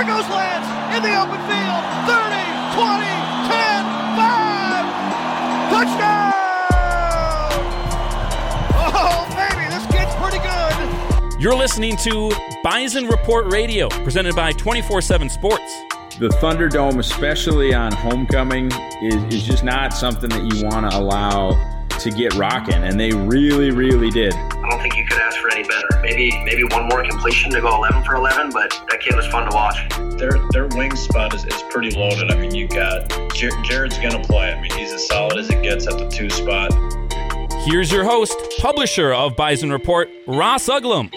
goes Lance in the open field. 30, 20, 10, 5. Touchdown! Oh, baby, this kid's pretty good. You're listening to Bison Report Radio, presented by 24/7 Sports. The Thunderdome, especially on homecoming, is just not something that you want to allow to get rocking, and they really, really did. I don't think you could ask for any better. Maybe one more completion to go 11 for 11, but that kid was fun to watch. Their wing spot is pretty loaded. I mean, you got Jared's going to play. I mean, he's as solid as it gets at the 2 spot. Here's your host, publisher of Bison Report, Ross Uglum.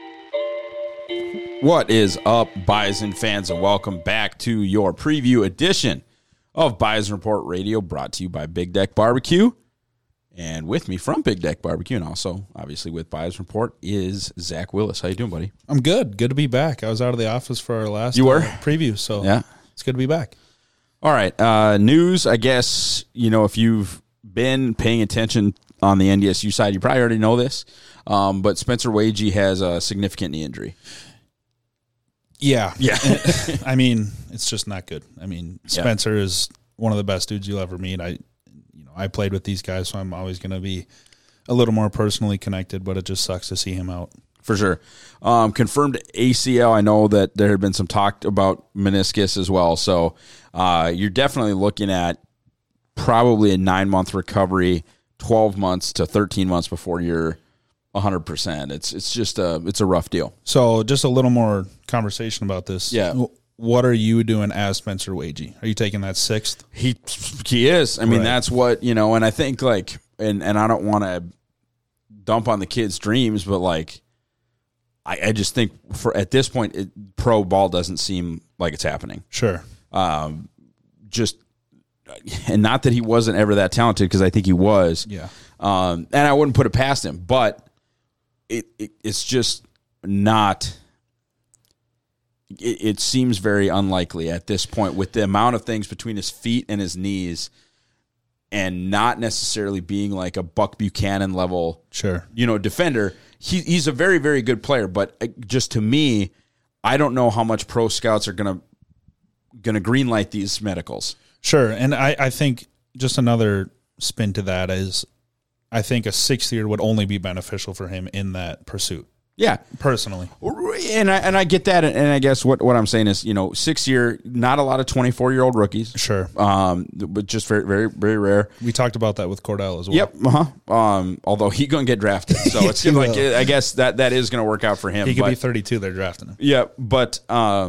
What is up, Bison fans, and welcome back to your preview edition of Bison Report Radio, brought to you by Big Deck Barbecue. And with me from Big Deck Barbecue, and also, obviously, with Bison Report, is Zach Willis. How you doing, buddy? I'm good. Good to be back. I was out of the office for our last preview, so yeah, it's good to be back. All right. News, I guess, if you've been paying attention on the NDSU side, you probably already know this, but Spencer Waege has a significant knee injury. Yeah. I mean, it's just not good. I mean, Spencer is one of the best dudes you'll ever meet. I played with these guys, so I'm always going to be a little more personally connected, but it just sucks to see him out. For sure. Confirmed ACL. I know that there had been some talk about meniscus as well, so you're definitely looking at probably a 9-month recovery, 12 months to 13 months before you're 100%. It's just it's a rough deal. So just a little more conversation about this. Yeah. What are you doing as Spencer Waege? Are you taking that 6th? He is. I mean, That's what, and I think and I don't want to dump on the kid's dreams, but I just think at this point, pro ball doesn't seem like it's happening. Sure. And not that he wasn't ever that talented, because I think he was. Yeah. And I wouldn't put it past him, but it's just not. It seems very unlikely at this point with the amount of things between his feet and his knees, and not necessarily being like a Buck Buchanan level, defender. He's a very, very good player, but just to me, I don't know how much pro scouts are gonna greenlight these medicals. Sure, and I think just another spin to that is, I think a 6th year would only be beneficial for him in that pursuit. Yeah, personally, and I get that, and I guess what I'm saying is, 6 year, not a lot of 24-year-old rookies, sure, but just very, very, very rare. We talked about that with Cordell as well. Yep, although he's gonna get drafted, so it's like I guess that is gonna work out for him. He could be 32. They're drafting him. Yeah, but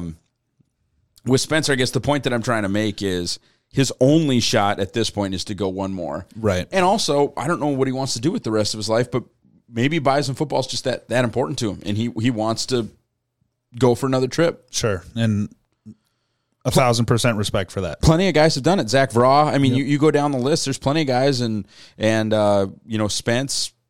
with Spencer, I guess the point that I'm trying to make is his only shot at this point is to go one more, right? And also, I don't know what he wants to do with the rest of his life, but maybe Bison football is just that important to him, and he wants to go for another trip. Sure, and 1,000% respect for that. Plenty of guys have done it. Zach Vraw. I mean, you go down the list. There's plenty of guys, and Spence.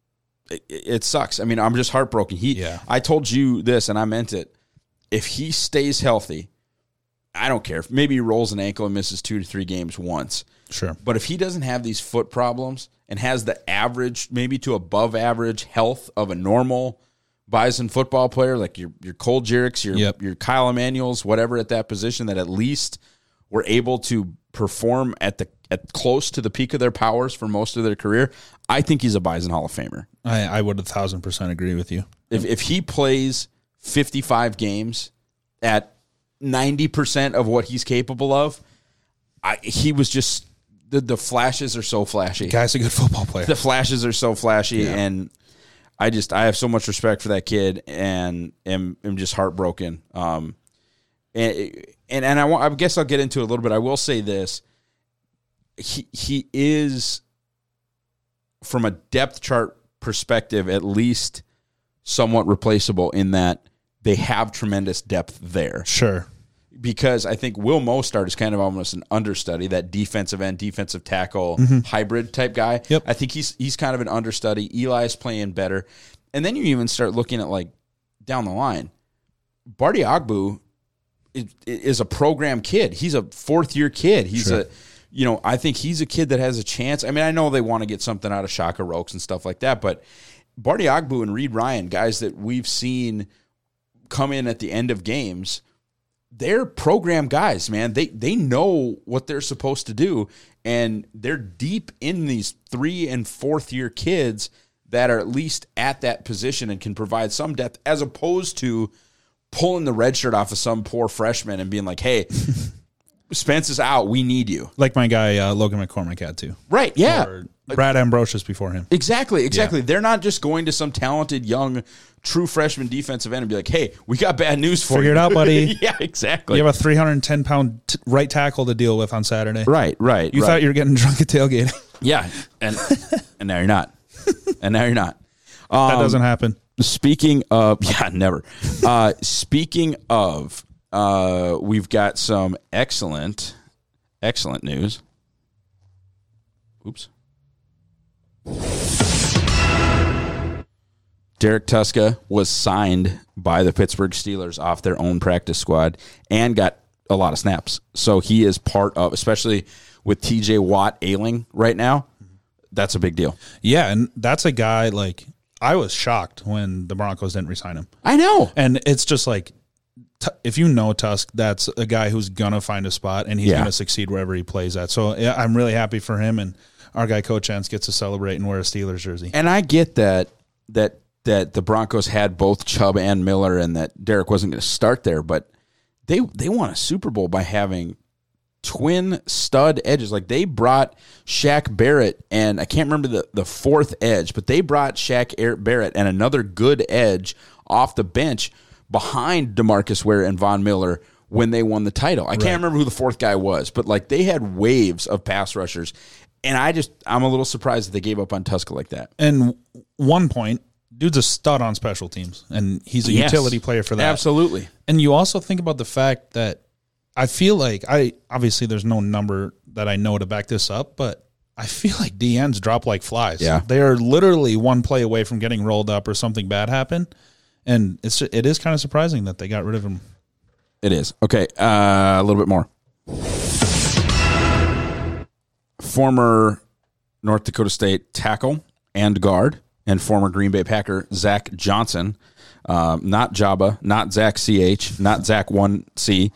It sucks. I mean, I'm just heartbroken. I told you this, and I meant it. If he stays healthy, I don't care. Maybe he rolls an ankle and misses 2 to 3 games once. Sure. But if he doesn't have these foot problems and has the average, maybe to above average health of a normal Bison football player, like your Cole Jericks, your Kyle Emanuels, whatever at that position, that at least were able to perform at close to the peak of their powers for most of their career, I think he's a Bison Hall of Famer. I would 1,000% agree with you. If he plays 55 games at 90% of what he's capable of, he was just the flashes are so flashy. The guy's a good football player. The flashes are so flashy, and I have so much respect for that kid, and am just heartbroken. And I guess I'll get into it a little bit. I will say this: he is, from a depth chart perspective, at least somewhat replaceable in that they have tremendous depth there. Sure. Because I think Will Mostert is kind of almost an understudy, that defensive end, defensive tackle hybrid type guy. Yep. I think he's kind of an understudy. Eli's playing better. And then you even start looking at, down the line. Barty Ogbu is a program kid. He's a 4th-year kid. He's I think he's a kid that has a chance. I mean, I know they want to get something out of Shaka Rokes and stuff like that, but Barty Ogbu and Reed Ryan, guys that we've seen come in at the end of games, they're program guys, man. They know what they're supposed to do, and they're deep in these 3- and 4th-year kids that are at least at that position and can provide some depth, as opposed to pulling the red shirt off of some poor freshman and being like, hey, Spence is out, we need you. Like my guy Logan McCormick had to. Right, yeah. Or Brad Ambrosius before him. Exactly. Yeah. They're not just going to some talented, young, true freshman defensive end and be like, hey, we got bad news for you. Figure it out, buddy. Yeah, exactly. You have a 310-pound right tackle to deal with on Saturday. Right. You thought you were getting drunk at tailgating. Yeah, and now you're not. That doesn't happen. Speaking of, never. Speaking of, we've got some excellent news. Oops. Derek Tuszka was signed by the Pittsburgh Steelers off their own practice squad and got a lot of snaps. So he is part of, especially with TJ Watt ailing right now, that's a big deal. Yeah, and that's a guy, like, I was shocked when the Broncos didn't re-sign him. I know. And it's just like, if you know Tusk, that's a guy who's going to find a spot, and he's going to succeed wherever he plays at. So, yeah, I'm really happy for him, and our guy Coach Entz gets to celebrate and wear a Steelers jersey. And I get that the Broncos had both Chubb and Miller, and that Derek wasn't going to start there, but they won a Super Bowl by having twin stud edges. Like, they brought Shaq Barrett, and I can't remember the fourth edge, but they brought Shaq Barrett and another good edge off the bench behind DeMarcus Ware and Von Miller when they won the title. I can't remember who the fourth guy was, but like, they had waves of pass rushers, and I'm a little surprised that they gave up on Tuszka like that. And 1 point, dude's a stud on special teams, and he's a utility player for that. Absolutely. And you also think about the fact that I feel like obviously there's no number that I know to back this up, but I feel like DNs drop like flies. Yeah. They are literally one play away from getting rolled up or something bad happen. And it is kind of surprising that they got rid of him. It is. Okay, a little bit more. Former North Dakota State tackle and guard and former Green Bay Packer Zach Johnson, not Jabba, not Zach CH, not Zach 1C,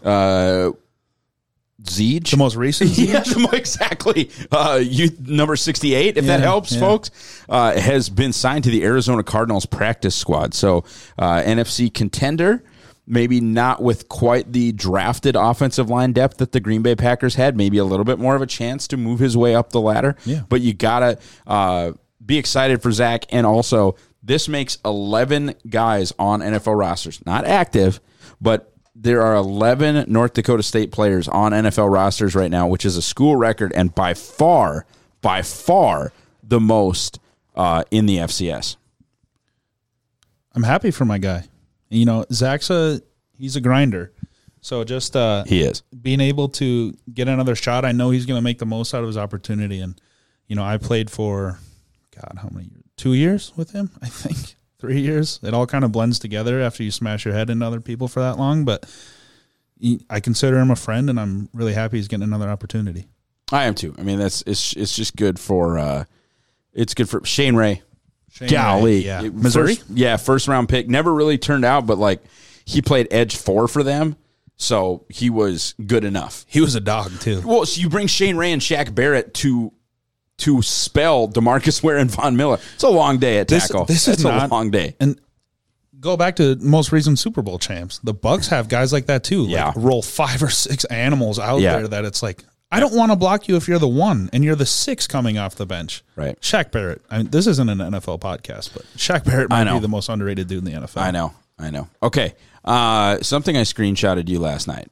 Zeege. The most recent Zeege? Yeah, exactly. Youth number 68, if that helps, folks, has been signed to the Arizona Cardinals practice squad. So NFC contender, maybe not with quite the drafted offensive line depth that the Green Bay Packers had, maybe a little bit more of a chance to move his way up the ladder. Yeah. But you got to be excited for Zach. And also, this makes 11 guys on NFL rosters, not active, but there are 11 North Dakota State players on NFL rosters right now, which is a school record and by far the most in the FCS. I'm happy for my guy. You know, Zach's he's a grinder. So just he is being able to get another shot. I know he's going to make the most out of his opportunity. And, you know, I played for, God, how many years? 2 years with him, I think. 3 years. It all kind of blends together after you smash your head into other people for that long. But I consider him a friend, and I'm really happy he's getting another opportunity. I am too. I mean, it's just good for Shane Ray. Golly, yeah, Missouri. First round pick. Never really turned out, but like he played edge 4 for them, so he was good enough. He was a dog too. Well, so you bring Shane Ray and Shaq Barrett to spell DeMarcus Ware and Von Miller. It's a long day at tackle. This is a long day. And go back to most recent Super Bowl champs. The Bucs have guys like that too. Yeah. Like roll 5 or 6 animals out there that it's like, I don't want to block you if you're the 1 and you're the 6 coming off the bench. Right. Shaq Barrett. I mean, this isn't an NFL podcast, but Shaq Barrett might be the most underrated dude in the NFL. I know. Okay. Something I screenshotted you last night.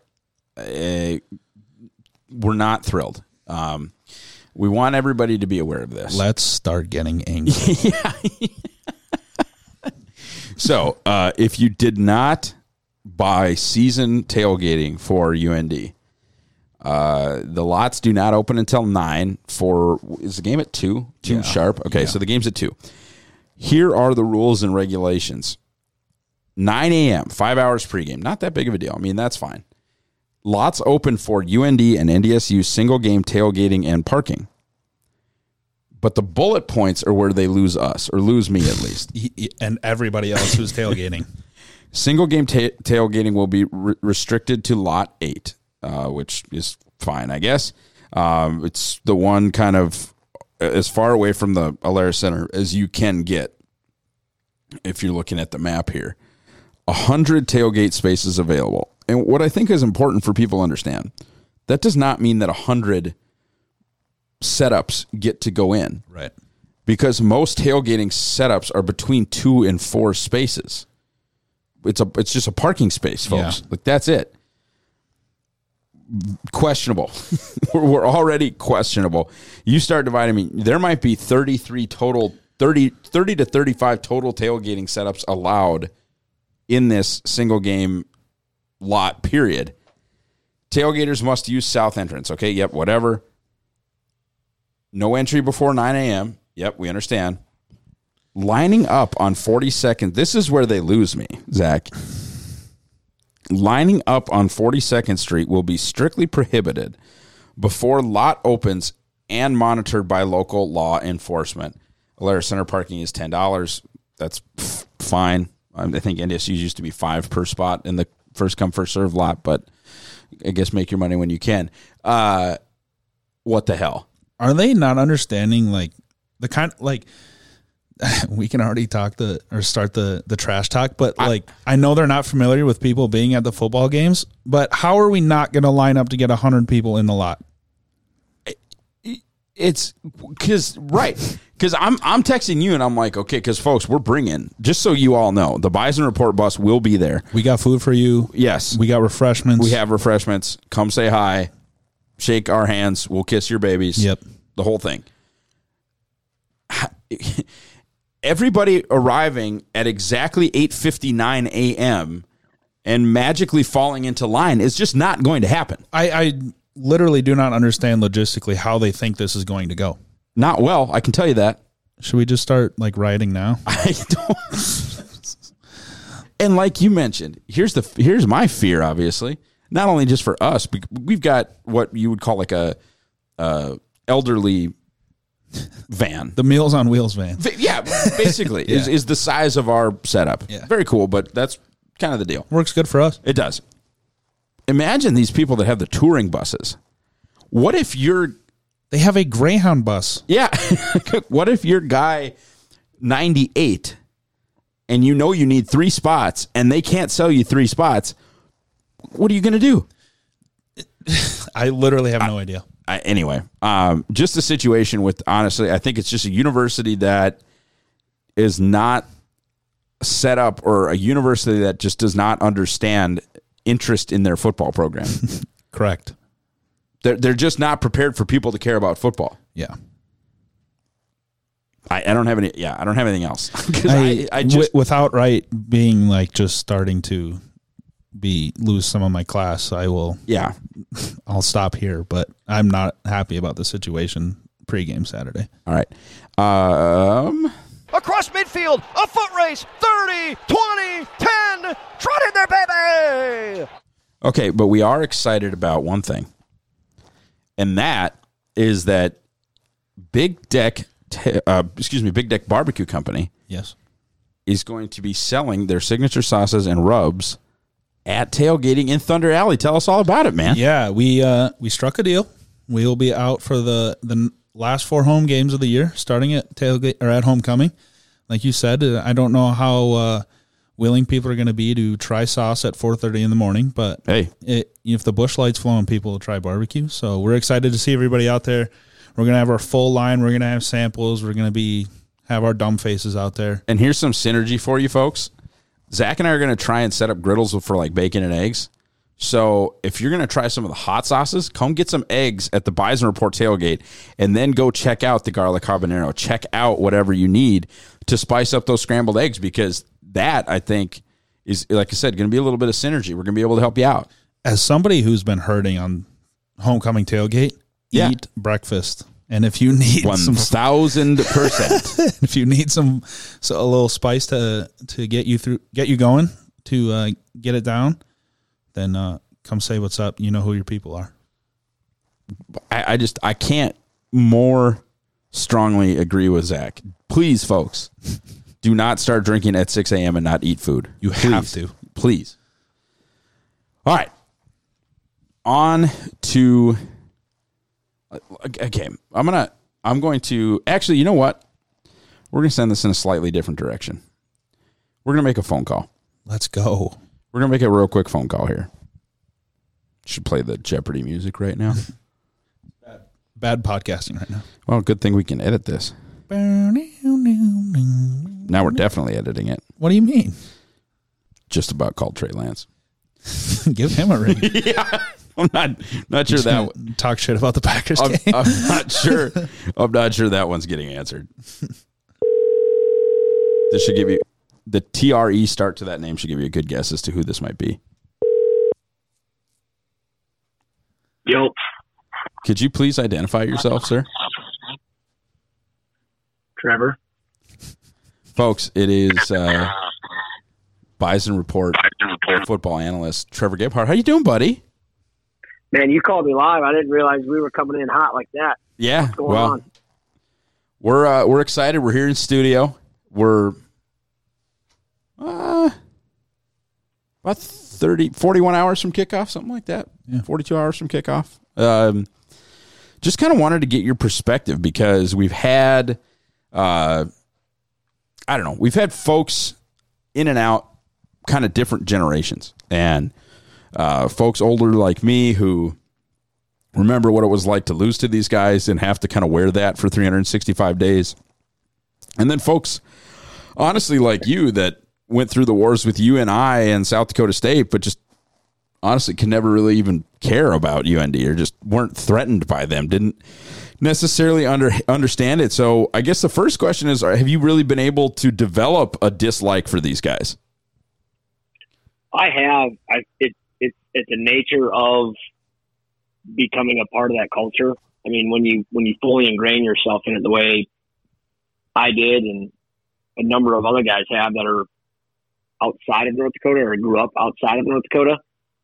We're not thrilled. We want everybody to be aware of this. Let's start getting angry. Yeah. So, if you did not buy season tailgating for UND, the lots do not open until 9 is the game at 2 sharp? Okay, so the game's at 2. Here are the rules and regulations. 9 a.m., 5 hours pregame. Not that big of a deal. I mean, that's fine. Lots open for UND and NDSU single game tailgating and parking. But the bullet points are where they lose us, or lose me at least. And everybody else who's tailgating. Single game tailgating will be restricted to Lot 8, which is fine, I guess. It's the one kind of as far away from the Alerus Center as you can get if you're looking at the map here. 100 tailgate spaces available. And what I think is important for people to understand, that does not mean that 100 setups get to go in. Right. Because most tailgating setups are between 2 and 4 spaces. It's just a parking space, folks. Yeah. Like, that's it. Questionable. We're already questionable. You start dividing there might be 33 total, 30 to 35 total tailgating setups allowed in this single game lot, period. Tailgaters must use south entrance. Okay, yep, whatever. No entry before 9 a.m. Yep, we understand. Lining up on 42nd. This is where they lose me, Zach. Lining up on 42nd Street will be strictly prohibited before lot opens and monitored by local law enforcement. Alerus Center parking is $10. That's fine. I think NDSU's used to be $5 per spot in the first come, first serve lot, but I guess make your money when you can. What the hell? Are they not understanding, like, the kind of, like, we can already start the trash talk, but I know they're not familiar with people being at the football games, but how are we not going to line up to get 100 people in the lot? It's because I'm texting you and I'm like, okay, because folks, we're bringing, just so you all know, the Bison Report bus will be there. We got food for you. Yes. We got refreshments. We have refreshments. Come say hi, shake our hands. We'll kiss your babies. Yep. The whole thing. Everybody arriving at exactly 8:59 a.m. and magically falling into line is just not going to happen. I literally do not understand logistically how they think this is going to go. Not well, I can tell you that. Should we just start, like, rioting now? I don't. And like you mentioned, here's my fear, obviously. Not only just for us, but we've got what you would call like a elderly van. The Meals on Wheels van. Yeah, basically, is the size of our setup. Yeah. Very cool, but that's kind of the deal. Works good for us. It does. Imagine these people that have the touring buses. What if they have a Greyhound bus? Yeah. What if your guy 98 and you know you need 3 spots and they can't sell you 3 spots? What are you going to do? I literally have no idea. Anyway, just a situation with, honestly, I think it's just a university that is not set up, or a university that just does not understand interest in their football program. Correct. They're just not prepared for people to care about football. Yeah. I don't have any. Yeah, I don't have anything else. I just without being like just starting to lose some of my class, I will. Yeah, I'll stop here. But I'm not happy about the situation pregame Saturday. All right. Across midfield, a foot race, 30, 20, 10, trot in there, baby! Okay, but we are excited about one thing, and that is that Big Deck Barbecue Company, yes, is going to be selling their signature sauces and rubs at tailgating in Thunder Alley. Tell us all about it, man. Yeah, we struck a deal. We'll be out for the last 4 home games of the year, starting at tailgate or at homecoming. Like you said, I don't know how willing people are going to be to try sauce at 4:30 in the morning, but hey, if the bush light's flowing, people will try barbecue. So we're excited to see everybody out there. We're going to have our full line. We're going to have samples. We're going to have our dumb faces out there. And here's some synergy for you folks. Zach and I are going to try and set up griddles for like bacon and eggs. So if you're going to try some of the hot sauces, come get some eggs at the Bison Report tailgate, and then go check out the garlic habanero. Check out whatever you need to spice up those scrambled eggs, because that, I think, is, like I said, going to be a little bit of synergy. We're going to be able to help you out. As somebody who's been hurting on homecoming tailgate, eat breakfast. And if you need 1,000%, if you need a little spice to get you going, to get it down, then come say what's up. You know who your people are. I can't more strongly agree with Zach. Please, folks, do not start drinking at 6 a.m. and not eat food. You have to. Please. All right. On to, okay, I'm going to, actually, you know what? We're going to send this in a slightly different direction. We're going to make a phone call. Let's go. We're going to make a real quick phone call here. Should play the Jeopardy music right now. Bad podcasting right now. Well, good thing we can edit this. Now we're definitely editing it. What do you mean? Just about called Trey Lance. Give him a ring. Yeah. I'm not sure that talk shit about the Packers game. I'm not sure. I'm not sure that one's getting answered. This should give you the TRE start to that name should give you a good guess as to who this might be. Yo. Could you please identify yourself, sir? Trevor. Folks, it is Bison Report football analyst Trevor Gebhardt. How you doing, buddy? Man, you called me live. I didn't realize we were coming in hot like that. Yeah, what's going on? We're excited. We're here in studio. We're about 41 hours from kickoff, something like that. Yeah. 42 hours from kickoff. Just kind of wanted to get your perspective because we've had, we've had folks in and out, kind of different generations, and folks older like me who remember what it was like to lose to these guys and have to kind of wear that for 365 days. And then folks, honestly, like you, that went through the wars with UNI and South Dakota State, but just honestly could never really even care about UND or just weren't threatened by them, didn't necessarily understand it. So I guess the first question is, have you really been able to develop a dislike for these guys? I have. It's the nature of becoming a part of that culture. I mean, when you fully ingrain yourself in it the way I did and a number of other guys have that are outside of North Dakota or grew up outside of North Dakota,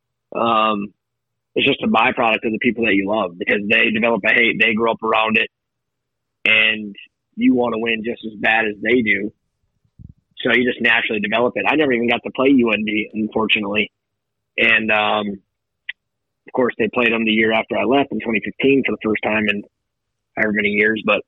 it's just a byproduct of the people that you love because they develop a hate. They grow up around it, and you want to win just as bad as they do. So you just naturally develop it. I never even got to play UND, unfortunately. And, of course, they played them the year after I left in 2015 for the first time in however many years. But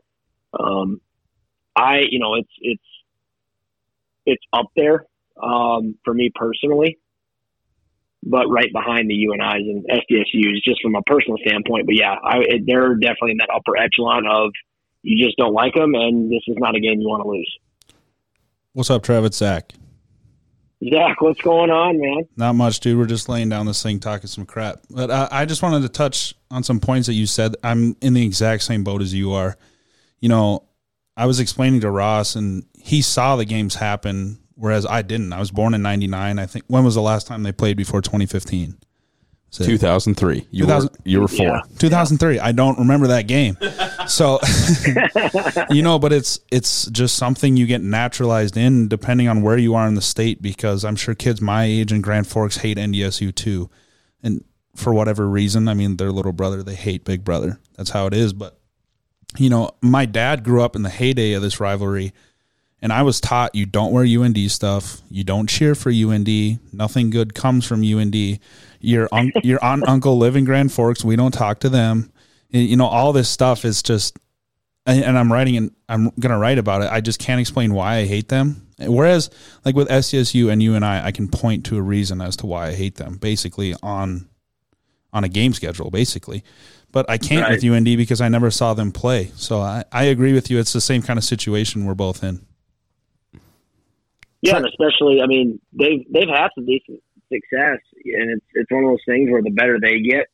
it's up there for me personally, but right behind the UNIs and SDSUs just from a personal standpoint. But, yeah, they're definitely in that upper echelon of you just don't like them, and this is not a game you want to lose. What's up, Trev? It's Zach. Zach, what's going on, man? Not much, dude. We're just laying down this thing, talking some crap. But I just wanted to touch on some points that you said. I'm in the exact same boat as you are. You know, I was explaining to Ross, and he saw the games happen, whereas I didn't. I was born in 99. I think. When was the last time they played before 2015? 2003. You were 4. Yeah. 2003. I don't remember that game. So, but it's just something you get naturalized in depending on where you are in the state, because I'm sure kids my age in Grand Forks hate NDSU too. And for whatever reason, I mean, their little brother, they hate Big Brother. That's how it is. But, my dad grew up in the heyday of this rivalry, and I was taught you don't wear UND stuff. You don't cheer for UND. Nothing good comes from UND. Your aunt uncle live in Grand Forks. We don't talk to them. All this stuff is just, and I'm going to write about it. I just can't explain why I hate them. Whereas like with SDSU and UNI, I can point to a reason as to why I hate them, basically on a game schedule, basically. But I can't with UND because I never saw them play. So I agree with you. It's the same kind of situation we're both in. Yeah, and especially, I mean, they've had some decent success, and it's one of those things where the better they get,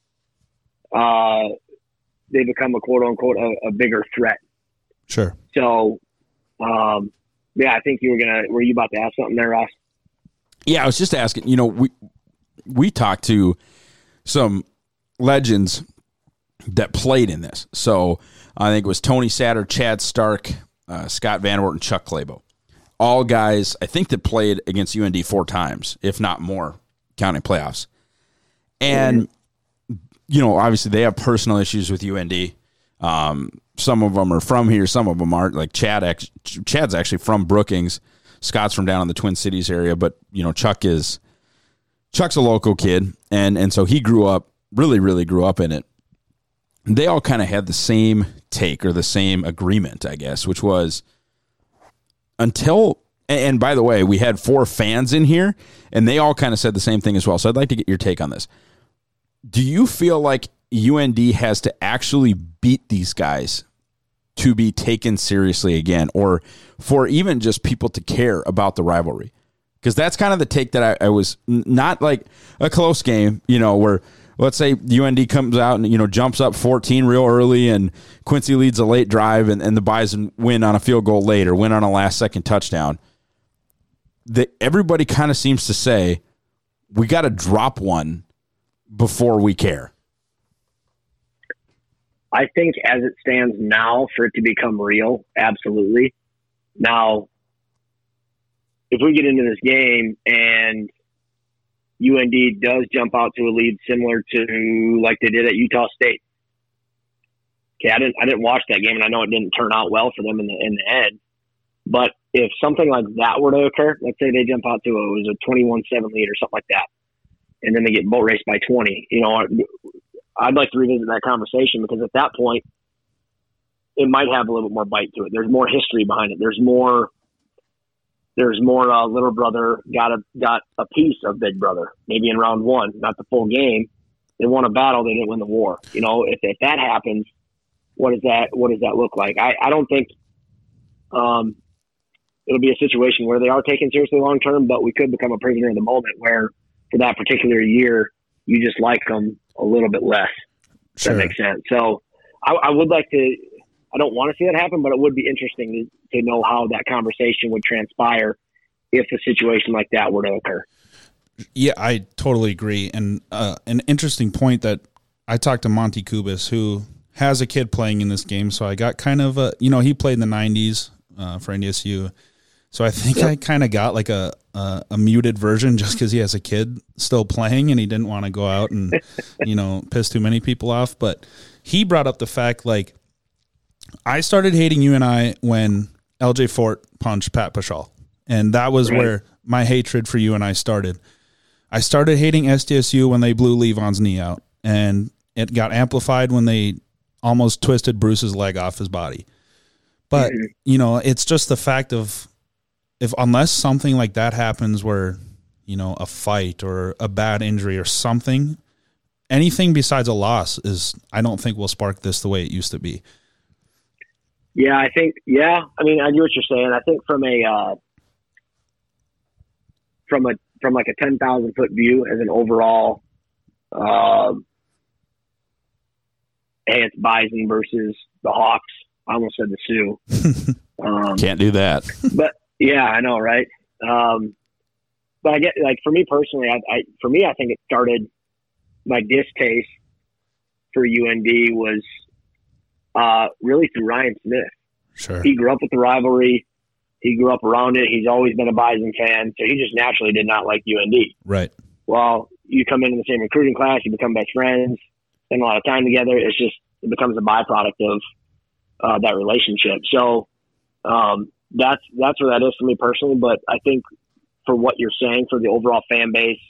they become a quote unquote a bigger threat. Sure. So, I think were you about to ask something there, Ross? Yeah, I was just asking. We talked to some legends that played in this. So I think it was Tony Satter, Chad Stark, Scott Van Wert, and Chuck Clabo. All guys, I think, that played against UND 4 times, if not more, counting playoffs. And, obviously they have personal issues with UND. Some of them are from here. Some of them aren't. Like Chad's actually from Brookings. Scott's from down in the Twin Cities area. But, Chuck is Chuck's a local kid, and so he grew up, really grew up in it. They all kind of had the same take or the same agreement, I guess, which was until, and by the way, we had 4 fans in here, and they all kind of said the same thing as well. So I'd like to get your take on this. Do you feel like UND has to actually beat these guys to be taken seriously again, or for even just people to care about the rivalry? Because that's kind of the take that I was, not like a close game, where let's say UND comes out and, jumps up 14 real early and Quincy leads a late drive and the Bison win on a field goal late or win on a last-second touchdown. Everybody kind of seems to say, we got to drop one before we care. I think as it stands now, for it to become real, absolutely. Now, if we get into this game and UND does jump out to a lead similar to like they did at Utah State. Okay, I didn't watch that game, and I know it didn't turn out well for them in the end. But if something like that were to occur, let's say they jump out to a 21-7 lead or something like that, and then they get boat raced by 20. I'd like to revisit that conversation, because at that point, it might have a little bit more bite to it. There's more history behind it. There's more little brother got a piece of big brother, maybe in round 1, not the full game. They won a battle, they didn't win the war. If that happens, what does that look like? I don't think it'll be a situation where they are taken seriously long term, but we could become a prisoner of the moment where for that particular year you just like them a little bit less. Sure. That makes sense. So I would like to. I don't want to see that happen, but it would be interesting to know how that conversation would transpire if a situation like that were to occur. Yeah, I totally agree. And an interesting point that I talked to Monty Kubis, who has a kid playing in this game. So I got kind of he played in the 90s for NDSU. So I think I kind of got like a muted version just because he has a kid still playing and he didn't want to go out and, piss too many people off. But he brought up the fact, like, I started hating UNI when LJ Fort punched Pat Paschal. And that was where my hatred for UNI started. I started hating SDSU when they blew Levon's knee out. And it got amplified when they almost twisted Bruce's leg off his body. But, it's just the fact of, unless something like that happens where, a fight or a bad injury or something, anything besides a loss I don't think will spark this the way it used to be. Yeah, I think. Yeah, I mean, I get what you're saying. I think from like a 10,000 foot view as an overall, hey, it's Bison versus the Hawks. I almost said the Sioux. Can't do that. But yeah, I know, right? But I get, like, for me personally, I think it started, my distaste for UND was really through Ryan Smith. Sure. He grew up with the rivalry. He grew up around it. He's always been a Bison fan, so he just naturally did not like UND. Right. Well, you come into the same recruiting class, you become best friends, spend a lot of time together. It becomes a byproduct of that relationship. So that's where that is for me personally. But I think for what you're saying, for the overall fan base,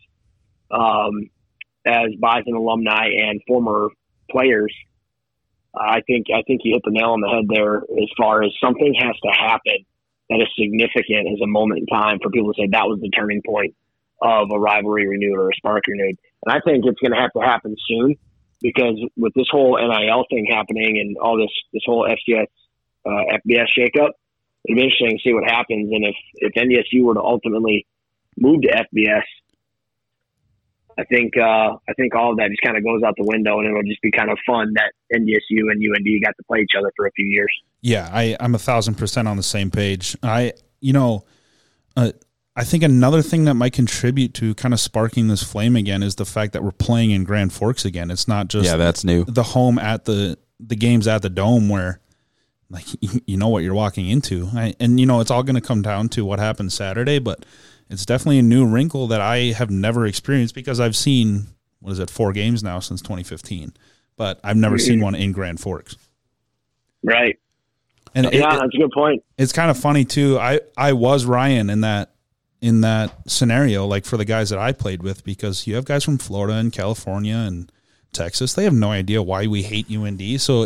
as Bison alumni and former players, I think you hit the nail on the head there as far as something has to happen that is significant as a moment in time for people to say that was the turning point of a rivalry renewed or a spark renewed. And I think it's going to have to happen soon, because with this whole NIL thing happening and all this whole FCS, FBS shakeup, it'd be interesting to see what happens. And if NDSU were to ultimately move to FBS, I think all of that just kind of goes out the window, and it'll just be kind of fun that NDSU and UND got to play each other for a few years. Yeah, I'm 1,000% on the same page. I think another thing that might contribute to kind of sparking this flame again is the fact that we're playing in Grand Forks again. It's not just that's new. The home at the games at the Dome where, like, you know what you're walking into. It's all going to come down to what happens Saturday, but it's definitely a new wrinkle that I have never experienced, because I've seen, 4 games now since 2015, but I've never seen one in Grand Forks. Right. And that's a good point. It's kind of funny too. I was Ryan in that in that scenario, like for the guys that I played with, because you have guys from Florida and California and Texas. They have no idea why we hate UND. So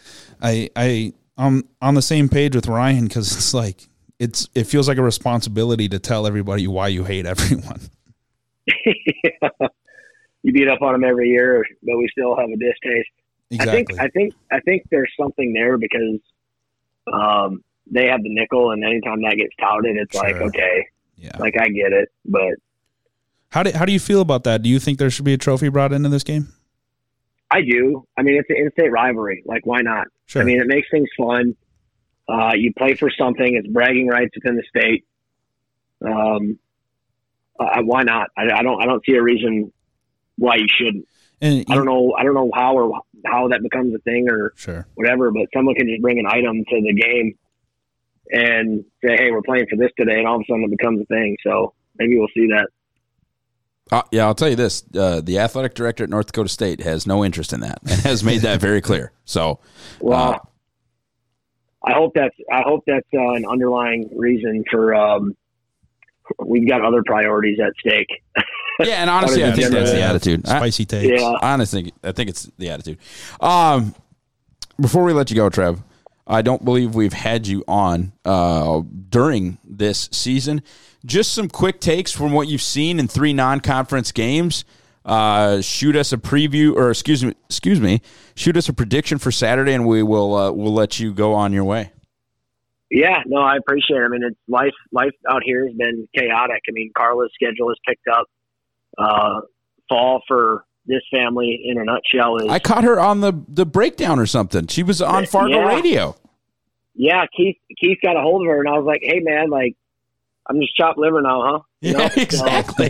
I'm on the same page with Ryan, because it's like it feels like a responsibility to tell everybody why you hate everyone. You beat up on them every year, but we still have a distaste. Exactly. I think there's something there because they have the nickel, and anytime that gets touted, it's like, okay, like I get it. But how do you feel about that? Do you think there should be a trophy brought into this game? I do. I mean, it's an in-state rivalry. Like, why not? Sure. I mean, it makes things fun. You play for something. It's bragging rights within the state. Why not? I don't see a reason why you shouldn't. And I don't know how that becomes a thing or whatever, but someone can just bring an item to the game and say, hey, we're playing for this today, and all of a sudden it becomes a thing. So maybe we'll see that. Yeah, I'll tell you this. The athletic director at North Dakota State has no interest in that and has made that very clear. So, well, I hope that's an underlying reason for we've got other priorities at stake. Yeah, and honestly, I think that's the attitude. Spicy takes. Yeah. Honestly, I think it's the attitude. Before we let you go, Trev, I don't believe we've had you on during this season. Just some quick takes from what you've seen in 3 non-conference games. Shoot us a preview, or excuse me, shoot us a prediction for Saturday, and we'll let you go on your way. Yeah, no, I appreciate it. I mean, it's life out here has been chaotic. I mean, Carla's schedule has picked up. Fall for this family in a nutshell is. I caught her on the breakdown or something. She was on Fargo Radio. Yeah, Keith got a hold of her, and I was like, "Hey, man, like, I'm just chopped liver now, huh?" You know? Exactly.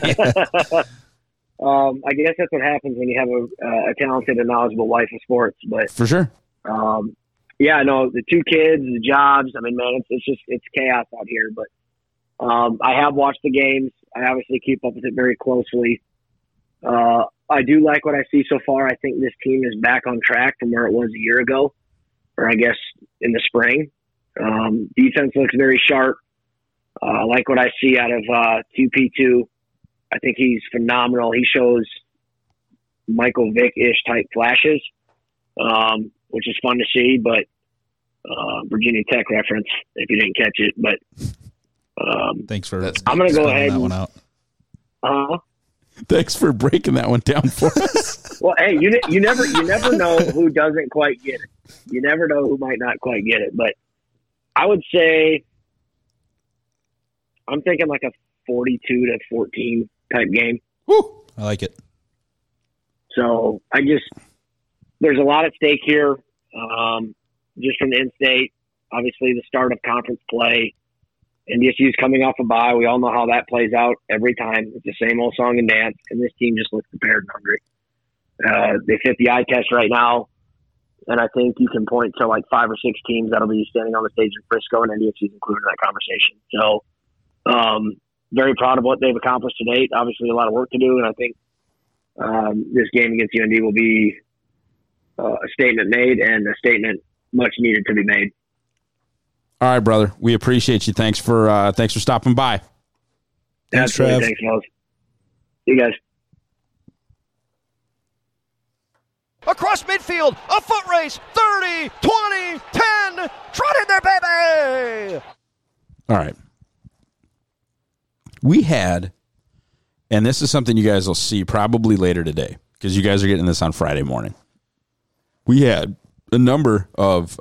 I guess that's what happens when you have a talented and knowledgeable wife of sports. But for sure. Yeah, no, the 2 kids, the jobs. I mean, man, it's chaos out here. But I have watched the games. I obviously keep up with it very closely. I do like what I see so far. I think this team is back on track from where it was a year ago, or I guess in the spring. Defense looks very sharp. I like what I see out of 2P2. I think he's phenomenal. He shows Michael Vick-ish type flashes, which is fun to see, but Virginia Tech reference if you didn't catch it. But thanks for I'm going to go ahead that one out. Thanks for breaking that one down for us. Well, hey, you never know who doesn't quite get it. You never know who might not quite get it. But I would say I'm thinking like a 42-14 type game. Woo! I like it. So there's a lot at stake here. Just from the in-state, obviously the start of conference play. NDSU's coming off a bye. We all know how that plays out every time. It's the same old song and dance, and this team just looks prepared and hungry. They fit the eye test right now, and I think you can point to like 5 or 6 teams that'll be standing on the stage in Frisco, and NDSU's included in that conversation. So very proud of what they've accomplished to date. Obviously a lot of work to do, and I think this game against UND will be a statement made, and a statement much needed to be made. All right, brother. We appreciate you. Thanks for stopping by. Thanks, Trev. Thanks, fellas. See you guys. Across midfield, a foot race, 30, 20, 10, trot in there, baby! All right. We had, and this is something you guys will see probably later today, because you guys are getting this on Friday morning. We had a number of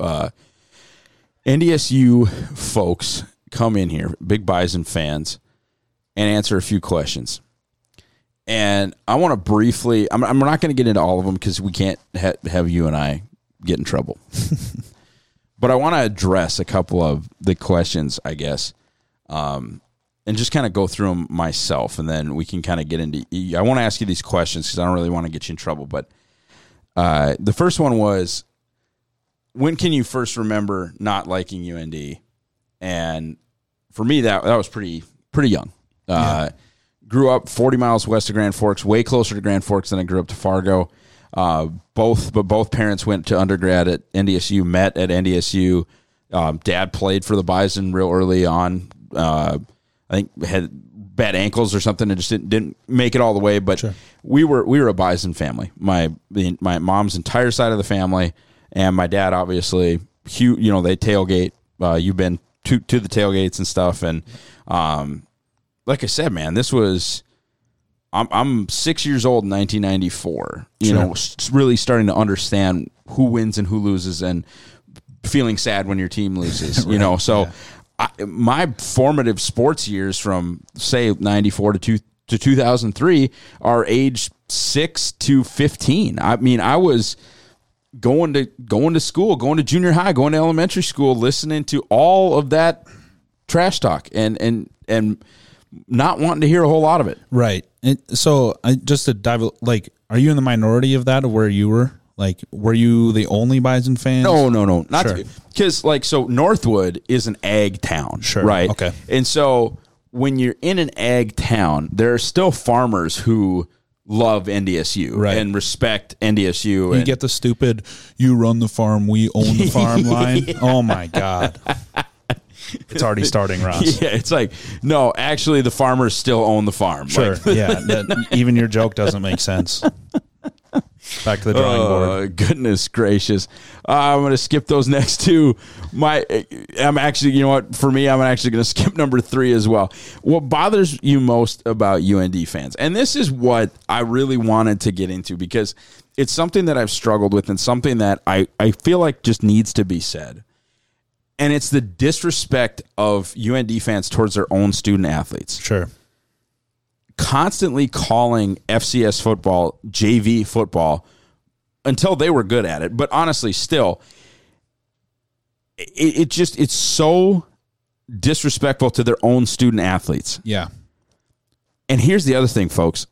NDSU folks come in here, big Bison fans, and answer a few questions. And I want to briefly, we're not going to get into all of them because we can't have you and I get in trouble. But I want to address a couple of the questions, I guess, and just kind of go through them myself. And then we can kind of get into, I want to ask you these questions because I don't really want to get you in trouble. But the first one was, when can you first remember not liking UND? And for me, that was pretty young. Grew up 40 miles west of Grand Forks, way closer to Grand Forks than I grew up to Fargo. Both parents went to undergrad at NDSU, met at NDSU. Dad played for the Bison real early on. I think had bad ankles or something and just didn't make it all the way. But Sure. we were a Bison family. My mom's entire side of the family and my dad, obviously, they tailgate. You've been to the tailgates and stuff. And like I said, man, this was I'm 6 years old in 1994. Really starting to understand who wins and who loses, and feeling sad when your team loses. Right. So. Yeah. My formative sports years from, say, 94 to 2003 are age 6 to 15. I mean, I was going to school, going to junior high, going to elementary school, listening to all of that trash talk and not wanting to hear a whole lot of it. Right. So just to dive, are you in the minority of that, of where you were? Were you the only Bison fan? No. Not because, so Northwood is an ag town, sure, right? Okay. And so when you're in an ag town, there are still farmers who love NDSU and respect NDSU. You get the stupid, you run the farm, we own the farm line. Oh, my God. It's already starting, Ross. Yeah, it's like, no, actually, the farmers still own the farm. Sure, even your joke doesn't make sense. Back to the drawing board. Goodness gracious. I'm going to skip those next two. I'm actually, you know what? For me, I'm actually going to skip number 3 as well. What bothers you most about UND fans? And this is what I really wanted to get into, because it's something that I've struggled with and something that I feel like just needs to be said. And it's the disrespect of UND fans towards their own student athletes. Sure. Constantly calling FCS football JV football until they were good at it. But honestly, still, it's so disrespectful to their own student athletes. Yeah. And here's the other thing, folks.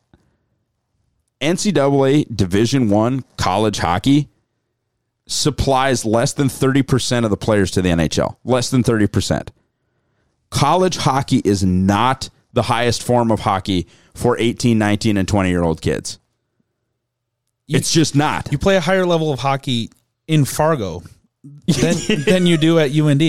NCAA Division I college hockey supplies less than 30% of the players to the NHL. Less than 30%. College hockey is not the highest form of hockey for 18, 19, and 20-year-old kids. It's just not. You play a higher level of hockey in Fargo than you do at UND.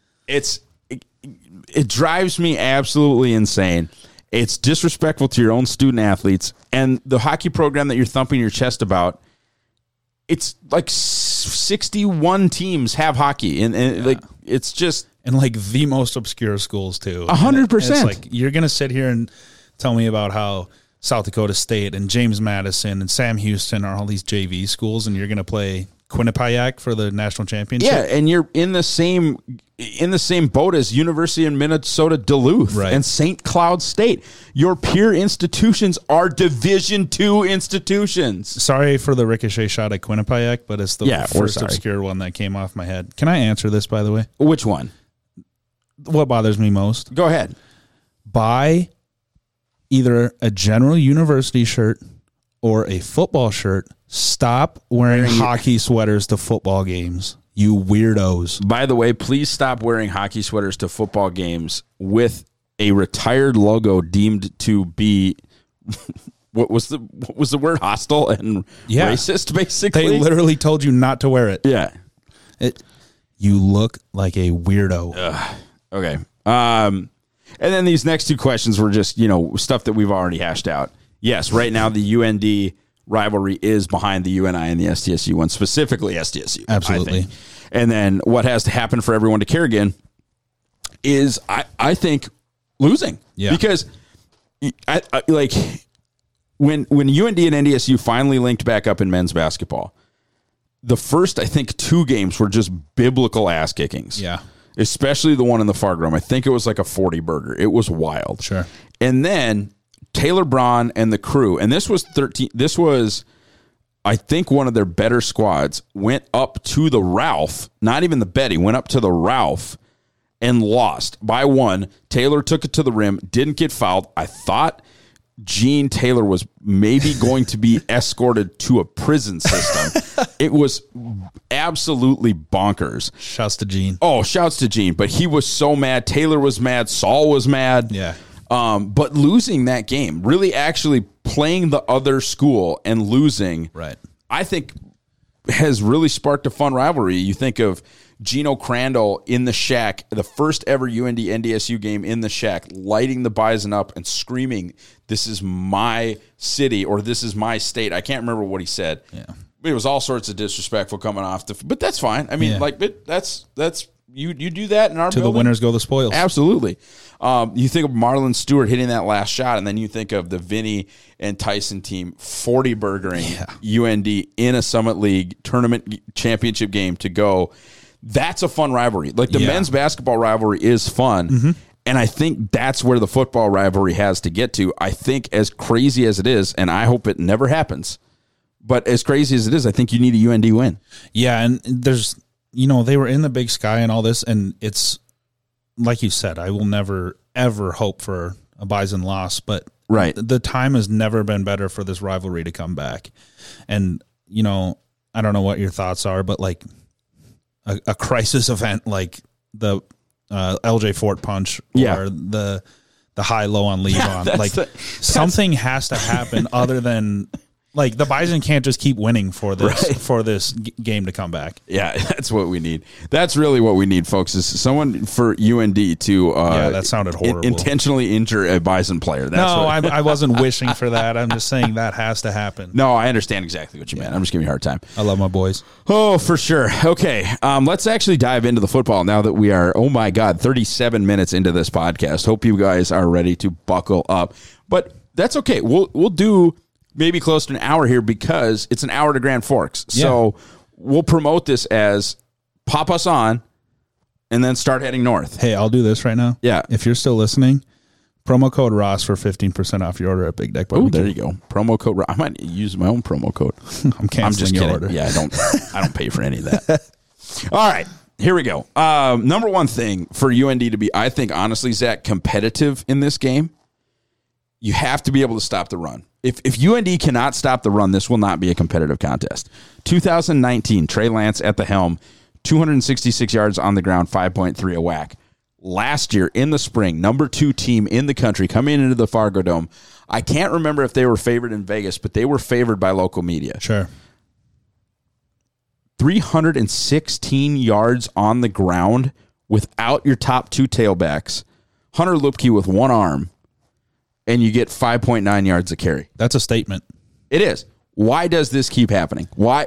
It drives me absolutely insane. It's disrespectful to your own student athletes. And the hockey program that you're thumping your chest about, it's like 61 teams have hockey. And it's just... And the most obscure schools too. 100%. It's you're going to sit here and tell me about how South Dakota State and James Madison and Sam Houston are all these JV schools, and you're going to play Quinnipiac for the national championship. Yeah, and you're in the same boat as University of Minnesota Duluth and St. Cloud State. Your peer institutions are Division II institutions. Sorry for the ricochet shot at Quinnipiac, but it's the first obscure one that came off my head. Can I answer this, by the way? Which one? What bothers me most? Go ahead. Buy either a General University shirt or a football shirt. Stop wearing hockey sweaters to football games, you weirdos. By the way, please stop wearing hockey sweaters to football games with a retired logo deemed to be what was the word, hostile and racist, basically. They literally told you not to wear it. Yeah. You look like a weirdo. Okay. And then these next two questions were just, stuff that we've already hashed out. Yes, right now the UND rivalry is behind the UNI and the SDSU one, specifically SDSU. Absolutely. And then what has to happen for everyone to care again is, I think, losing. Yeah. Because when UND and NDSU finally linked back up in men's basketball, the first, I think, 2 games were just biblical ass kickings. Yeah. Especially the one in the Fargo. I think it was like a 40 burger. It was wild. Sure. And then Taylor Braun and the crew, and this was, I think, one of their better squads, went up to the Ralph, not even the Betty, went up to the Ralph and lost by 1. Taylor took it to the rim, didn't get fouled. I thought Gene Taylor was maybe going to be escorted to a prison system. It was absolutely bonkers. Shouts to Gene. Oh, shouts to Gene. But he was so mad. Taylor was mad. Saul was mad. Yeah. But losing that game, really actually playing the other school and losing, right, I think has really sparked a fun rivalry. You think of Geno Crandall in the shack, the first ever UND NDSU game in the shack, lighting the Bison up and screaming, "This is my city," or "This is my state." I can't remember what he said. Yeah. It was all sorts of disrespectful coming off but that's fine. I mean, that's you do that in our to building. The winners go the spoils. Absolutely. You think of Marlon Stewart hitting that last shot, and then you think of the Vinny and Tyson team 40-burgering UND in a Summit League tournament championship game to go. That's a fun rivalry. Like the men's basketball rivalry is fun, and I think that's where the football rivalry has to get to. I think as crazy as it is, and I hope it never happens, but as crazy as it is, I think you need a UND win. Yeah, and there's, they were in the Big Sky and all this, and it's, like you said, I will never, ever hope for a Bison loss, but the time has never been better for this rivalry to come back. And, I don't know what your thoughts are, but like a crisis event like the LJ Fort punch or the high-low on Levon, something has to happen other than... Like, the Bison can't just keep winning for this game to come back. Yeah, that's what we need. That's really what we need, folks, is someone for UND to that sounded horrible. Intentionally injure a Bison player. I wasn't wishing for that. I'm just saying that has to happen. No, I understand exactly what you meant. I'm just giving you a hard time. I love my boys. Oh, for sure. Okay, let's actually dive into the football now that we are, 37 minutes into this podcast. Hope you guys are ready to buckle up. But that's okay. We'll do... maybe close to an hour here because it's an hour to Grand Forks. So we'll promote this as pop us on and then start heading north. Hey, I'll do this right now. Yeah. If you're still listening, promo code Ross for 15% off your order at Big Deck Barbecue. Oh, there you go. Promo code Ross. I might use my own promo code. I'm canceling your order. Yeah, I don't pay for any of that. All right. Here we go. Number one thing for UND to be, I think, honestly, Zach, competitive in this game, you have to be able to stop the run. If UND cannot stop the run, this will not be a competitive contest. 2019, Trey Lance at the helm, 266 yards on the ground, 5.3 a whack. Last year, in the spring, number 2 team in the country coming into the Fargo Dome. I can't remember if they were favored in Vegas, but they were favored by local media. Sure. 316 yards on the ground without your top 2 tailbacks. Hunter Lupke with one arm. And you get 5.9 yards a carry. That's a statement. It is. Why does this keep happening? Why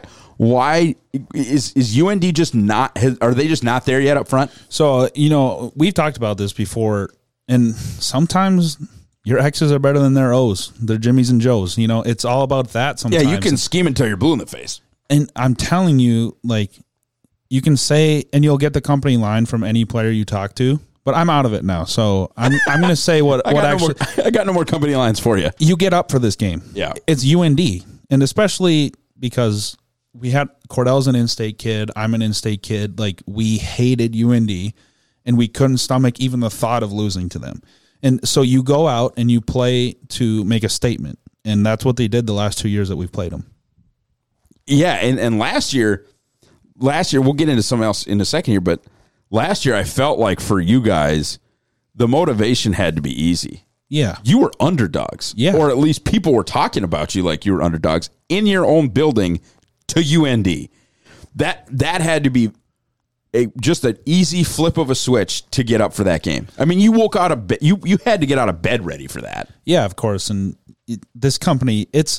is UND just not? Are they just not there yet up front? So we've talked about this before, and sometimes your X's are better than their O's. They're Jimmys and Joes. It's all about that. Sometimes, yeah, you can scheme until you're blue in the face. And I'm telling you, like, you can say, and you'll get the company line from any player you talk to. But I'm out of it now, so I'm going to say what I got no more company lines for you. You get up for this game. Yeah. It's UND, and especially because we had Cordell's an in-state kid, I'm an in-state kid. Like, we hated UND, and we couldn't stomach even the thought of losing to them. And so you go out and you play to make a statement, and that's what they did the last 2 years that we've played them. Yeah, and last year, we'll get into something else in a second here, but last year, I felt like for you guys, the motivation had to be easy. Yeah. You were underdogs. Yeah. Or at least people were talking about you like you were underdogs in your own building to UND. That had to be just an easy flip of a switch to get up for that game. I mean, you woke out of bed. You had to get out of bed ready for that. Yeah, of course. And this company, this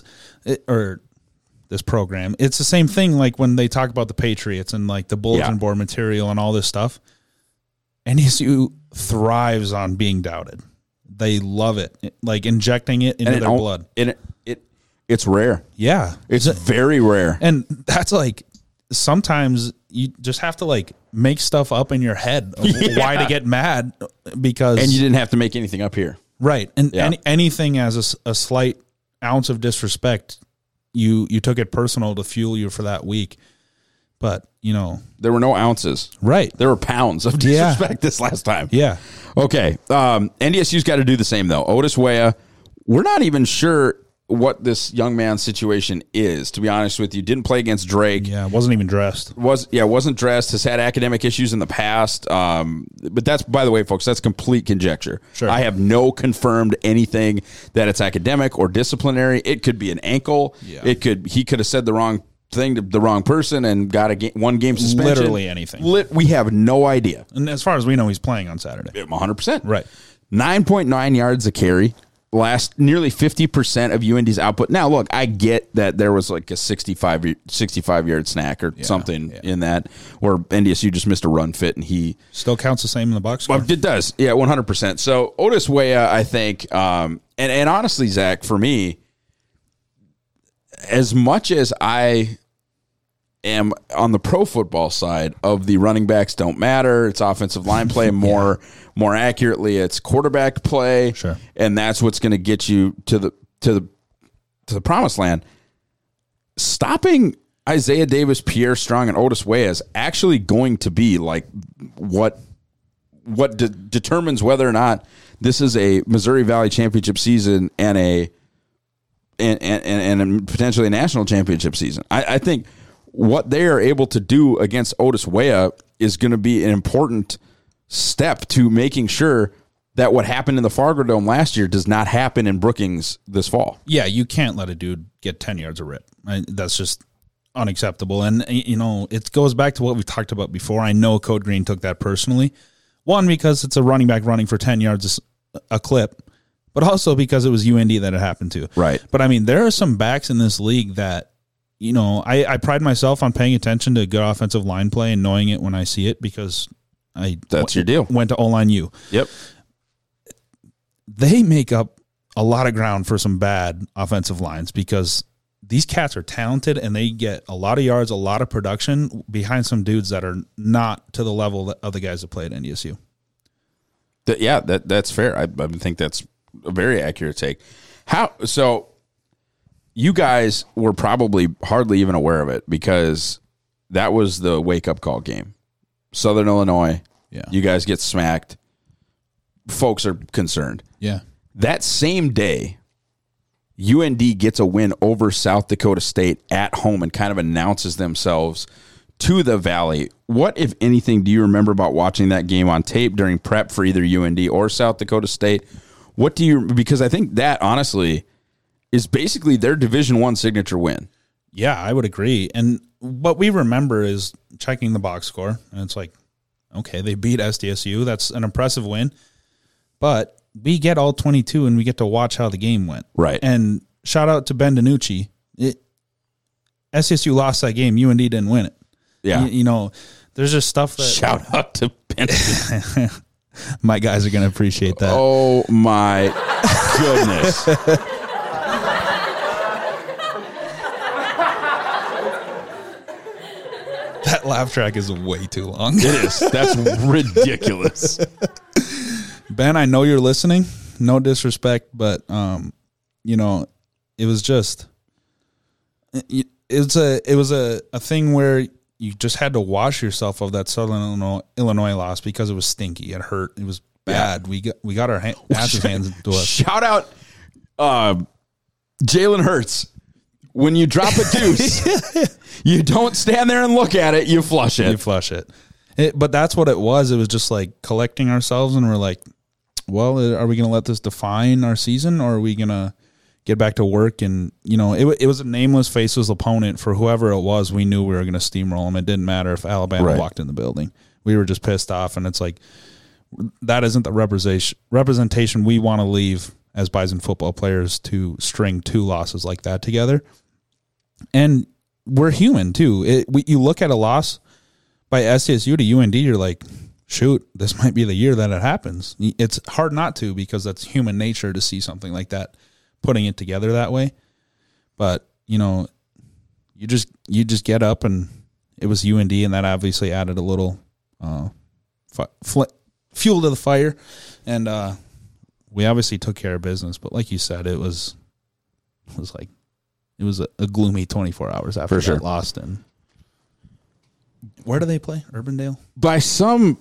program, it's the same thing like when they talk about the Patriots and like the bulletin board material and all this stuff. NDSU thrives on being doubted. They love it, like injecting it into their blood. It's rare. Yeah. It's very rare. And that's like, sometimes you just have to like make stuff up in your head of why to get mad because. And you didn't have to make anything up here. Right. And anything as a slight ounce of disrespect, you took it personal to fuel you for that week. But, there were no ounces. Right. There were pounds of disrespect this last time. Yeah. Okay. NDSU's got to do the same, though. Otis Weah, we're not even sure what this young man's situation is, to be honest with you. Didn't play against Drake. Yeah, wasn't even dressed. Wasn't dressed. Has had academic issues in the past. But that's, by the way, folks, that's complete conjecture. Sure. I have no confirmed anything that it's academic or disciplinary. It could be an ankle. Yeah. He could have said the wrong thing to the wrong person and got a one game suspension. Literally anything. We have no idea. And as far as we know, he's playing on Saturday. 100%. Right. 9.9 yards a carry. Last nearly 50% of UND's output. Now, look, I get that there was like a 65-yard snack or something in that, where NDSU just missed a run fit, and he still counts the same in the box score. Well, it does, 100%. So Otis Weah, I think, and honestly, Zach, for me, as much as I am on the pro football side of the running backs don't matter, it's offensive line play more accurately, it's quarterback play, sure, and that's what's going to get you to the promised land. Stopping Isaiah Davis, Pierre Strong, and Otis Weah is actually going to be like what determines whether or not this is a Missouri Valley championship season and potentially a national championship season. I think what they are able to do against Otis Weah is going to be an important step to making sure that what happened in the Fargo Dome last year does not happen in Brookings this fall. Yeah, you can't let a dude get 10 yards of rip. That's just unacceptable. And, it goes back to what we talked about before. I know Code Green took that personally. One, because it's a running back running for 10 yards a clip, but also because it was UND that it happened to. Right. But, there are some backs in this league that, I pride myself on paying attention to good offensive line play and knowing it when I see it, because that's your deal. Went to O-line U. Yep. They make up a lot of ground for some bad offensive lines, because these cats are talented and they get a lot of yards, a lot of production behind some dudes that are not to the level of the guys that play at NDSU. That's fair. I think that's a very accurate take. So you guys were probably hardly even aware of it, because that was the wake-up call game. Southern Illinois, you guys get smacked. Folks are concerned. Yeah. That same day, UND gets a win over South Dakota State at home and kind of announces themselves to the Valley. What, if anything, do you remember about watching that game on tape during prep for either UND or South Dakota State? Because I think that, honestly, is basically their Division I signature win. Yeah, I would agree. And what we remember is checking the box score, and it's like, okay, they beat SDSU. That's an impressive win. But we get all 22, and we get to watch how the game went. Right. And shout out to Ben DiNucci. SDSU lost that game. UND didn't win it. Yeah. There's just stuff that... Shout out to Ben. My guys are going to appreciate that. Oh, my goodness. That laugh track is way too long. It is. That's ridiculous. Ben, I know you're listening. No disrespect, but it was just it was a thing where you just had to wash yourself of that Southern Illinois loss, because it was stinky. It hurt. It was bad. Yeah. We got our asses hands into us. Shout out Jalen Hurts. When you drop a deuce, you don't stand there and look at it. You flush it. You flush it. But that's what it was. It was just like collecting ourselves, and we're like, well, are we going to let this define our season, or are we going to get back to work? And, it was a nameless, faceless opponent for whoever it was. We knew we were going to steamroll them. It didn't matter if Alabama walked in the building. We were just pissed off, and it's like, that isn't the representation we want to leave as Bison football players, to string two losses like that together. And we're human, too. You look at a loss by SDSU to UND, you're like, shoot, this might be the year that it happens. It's hard not to, because that's human nature to see something like that, putting it together that way. But, you just get up, and it was UND, and that obviously added a little fuel to the fire. And we obviously took care of business. But like you said, it was a gloomy 24 hours after that lost. And where do they play? Urbandale? By some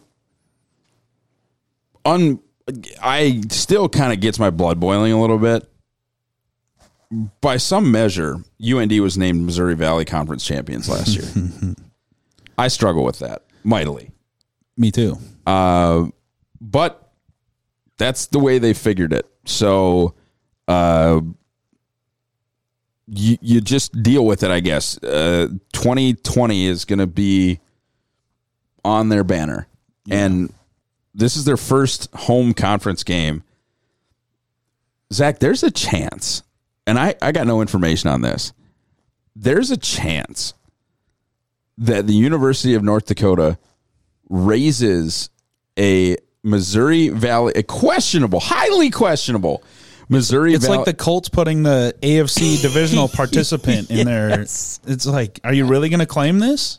I still kind of gets my blood boiling a little bit. By some measure, UND was named Missouri Valley Conference champions last year. I struggle with that mightily. Me too. But that's the way they figured it. So you just deal with it, I guess. 2020 is going to be on their banner. Yeah. And this is their first home conference game. Zach, there's a chance, and I got no information on this. There's a chance that the University of North Dakota raises a Missouri Valley, a questionable, highly questionable Missouri It's Valley. like the Colts putting the AFC divisional participant in there. It's like, are you really going to claim this?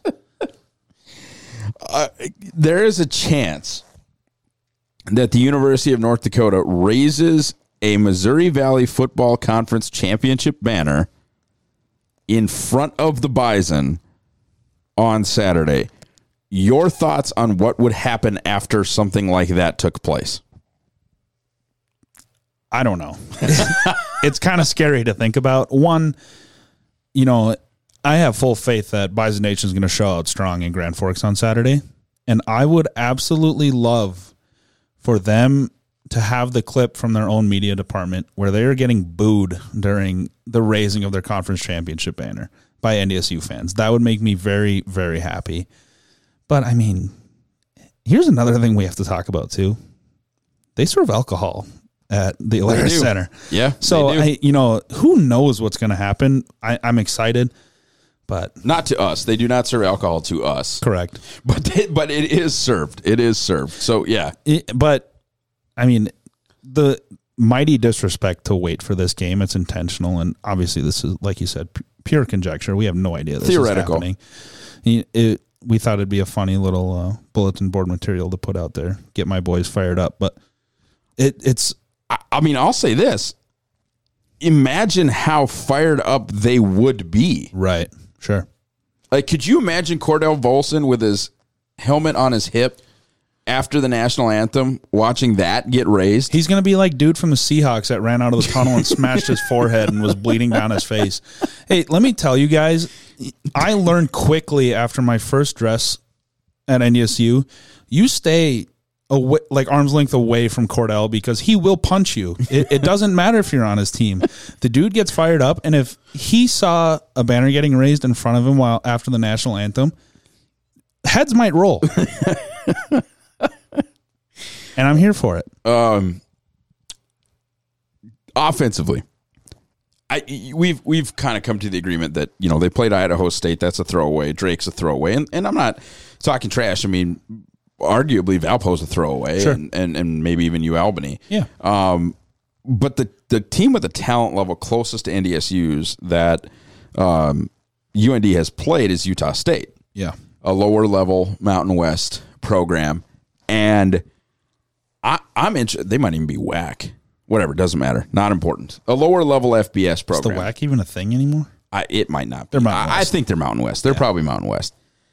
There is a chance that the University of North Dakota raises a Missouri Valley Football Conference championship banner in front of the Bison on Saturday. Your thoughts on what would happen after something like that took place? I don't know. It's kind of scary to think about. One, I have full faith that Bison Nation is going to show out strong in Grand Forks on Saturday. And I would absolutely love for them to have the clip from their own media department where they are getting booed during the raising of their conference championship banner by NDSU fans. That would make me very, very happy. But, I mean, here's another thing we have to talk about, too. They serve alcohol at the Alerus Center. Yeah. So, who knows what's going to happen? I'm excited, but not to us. They do not serve alcohol to us. Correct. But it is served. It is served. So, yeah. But, I mean, the mighty disrespect to wait for this game, it's intentional. And obviously this is, like you said, pure conjecture. We have no idea this Theoretical. is happening. We thought it'd be a funny little bulletin board material to put out there, get my boys fired up. But it's... I mean, I'll say this. Imagine how fired up they would be. Right. Sure. Like, could you imagine Cordell Volson with his helmet on his hip after the national anthem, watching that get raised? He's going to be like dude from the Seahawks that ran out of the tunnel and smashed his forehead and was bleeding down his face. Hey, let me tell you guys, I learned quickly after my first dress at NDSU, you stay away, like arm's length away from Cordell because he will punch you. It doesn't matter if you're on his team. The dude gets fired up, and if he saw a banner getting raised in front of him while after the national anthem, heads might roll. And I'm here for it. Offensively, we've kind of come to the agreement that they played Idaho State. That's a throwaway. Drake's a throwaway, and I'm not talking trash. I mean, arguably Valpo's a throwaway, sure. and maybe even UAlbany. Yeah. But the team with the talent level closest to NDSU's that UND has played is Utah State. Yeah. A lower level Mountain West program, and I'm interested. They might even be WAC. Whatever, doesn't matter. Not important. A lower level FBS program. Is the WAC even a thing anymore? It might not be. They're Mountain West. I think they're Mountain West. They're probably Mountain West.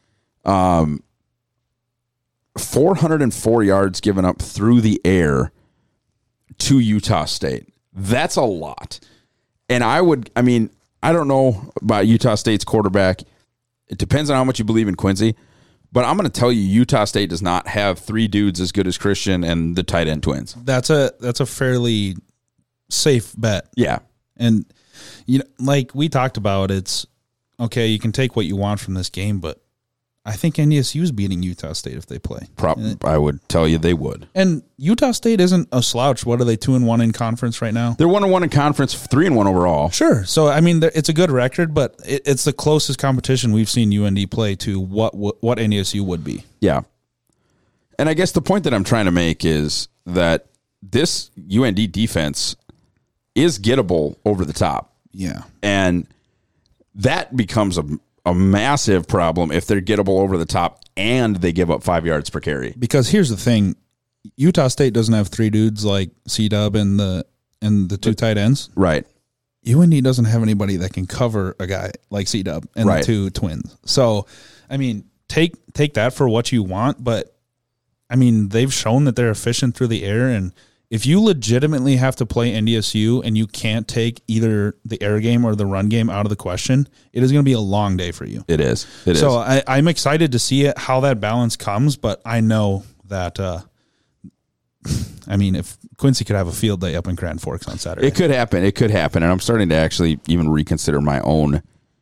404 yards given up through the air to Utah State. That's a lot. And I don't know about Utah State's quarterback. It depends on how much you believe in Quincy. But I'm going to tell you, Utah State does not have three dudes as good as Christian and the tight end twins. That's a fairly safe bet. Yeah. And, like we talked about, it's, okay, you can take what you want from this game, but I think NDSU is beating Utah State if they play. I would tell you they would. And Utah State isn't a slouch. What are they, 2-1 in conference right now? They're 1-1 in conference, 3-1 overall. Sure. So, I mean, it's a good record, but it's the closest competition we've seen UND play to what NDSU would be. Yeah. And I guess the point that I'm trying to make is that this UND defense is gettable over the top. Yeah. And that becomes a massive problem if they're gettable over the top and they give up 5 yards per carry. Because here's the thing, Utah State doesn't have three dudes like C-Dub and the two tight ends. Right. UND doesn't have anybody that can cover a guy like C-Dub and right. the two twins. So, I mean, take that for what you want, but I mean, they've shown that they're efficient through the air, and if you legitimately have to play NDSU and you can't take either the air game or the run game out of the question, it is going to be a long day for you. It is. So I'm excited to see how that balance comes, but I know that I mean, if Quincy could have a field day up in Grand Forks on Saturday. It could happen. And I'm starting to actually even reconsider my own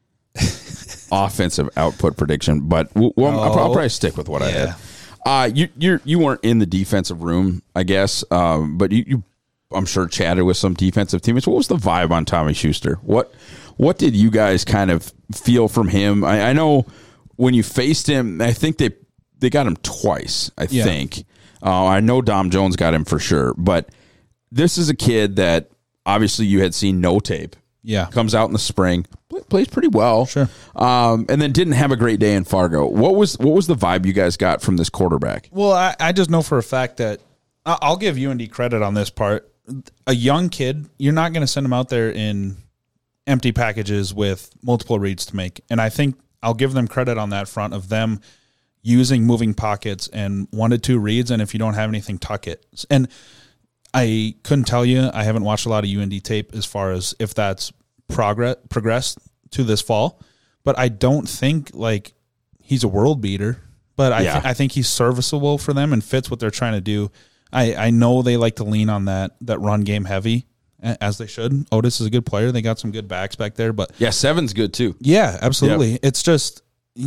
offensive output prediction. But I'll probably stick with what I had. You weren't in the defensive room, I guess, but you I'm sure chatted with some defensive teammates. What was the vibe on Tommy Schuster? What did you guys kind of feel from him? I know when you faced him, I think they got him twice, I think. I know Dom Jones got him for sure. But this is a kid that obviously you had seen no tape. Yeah. Comes out in the spring, plays pretty well. Sure. And then didn't have a great day in Fargo. What was the vibe you guys got from this quarterback? Well, I just know for a fact that I'll give UND credit on this part. A young kid, you're not going to send him out there in empty packages with multiple reads to make. And I think I'll give them credit on that front of them using moving pockets and 1 to 2 reads. And if you don't have anything, tuck it. And I couldn't tell you, I haven't watched a lot of UND tape as far as if that's progressed to this fall, but I don't think like he's a world beater, but I think he's serviceable for them and fits what they're trying to do. I know they like to lean on that run game heavy, as they should. Otis is a good player. They got some good backs back there, but Seven's good too. Yeah, absolutely. Yep. It's just,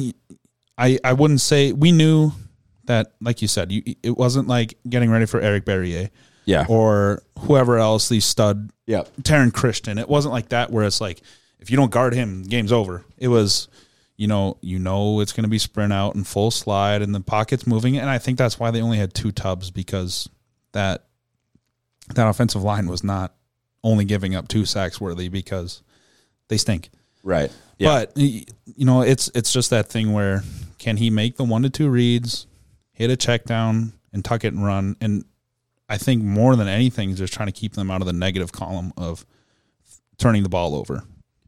I wouldn't say, we knew that, like you said, it wasn't like getting ready for Eric Barrier. Yeah. Or whoever else, these stud, Taron Christian. It wasn't like that where it's like, if you don't guard him, game's over. It was, you know it's going to be sprint out and full slide and the pocket's moving. And I think that's why they only had 2 tubs, because that offensive line was not only giving up 2 sacks worthy because they stink. Right. Yeah. But, it's just that thing where can he make the 1 to 2 reads, hit a check down and tuck it and run? And I think more than anything is just trying to keep them out of the negative column of turning the ball over.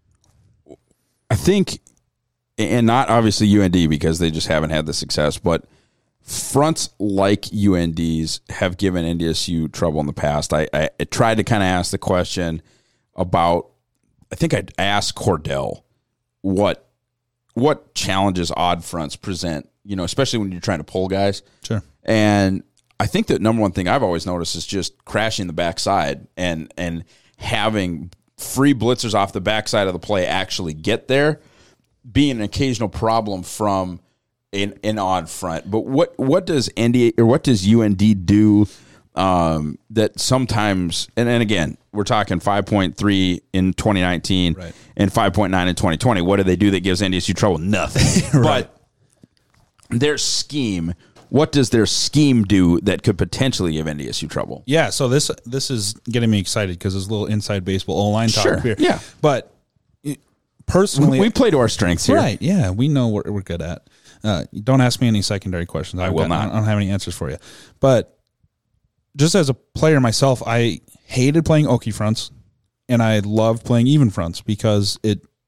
I think, and not obviously UND because they just haven't had the success, but fronts like UND's have given NDSU trouble in the past. I tried to kind of ask the question about, I think I asked Cordell what challenges odd fronts present, especially when you're trying to pull guys. Sure. And I think the number one thing I've always noticed is just crashing the backside and having free blitzers off the backside of the play actually get there, being an occasional problem from an odd front. But what does UND do that sometimes, and again, we're talking 5.3 in 2019 right, and 5.9 in 2020. What do they do that gives NDSU trouble? Nothing. Right. But their scheme, what does their scheme do that could potentially give NDSU trouble? Yeah, so this is getting me excited because there's a little inside baseball O-line talk here. Yeah. But personally, we play to our strengths here. Right, yeah, we know what we're good at. Don't ask me any secondary questions. I will not. I don't have any answers for you. But just as a player myself, I hated playing Okie fronts, and I loved playing even fronts because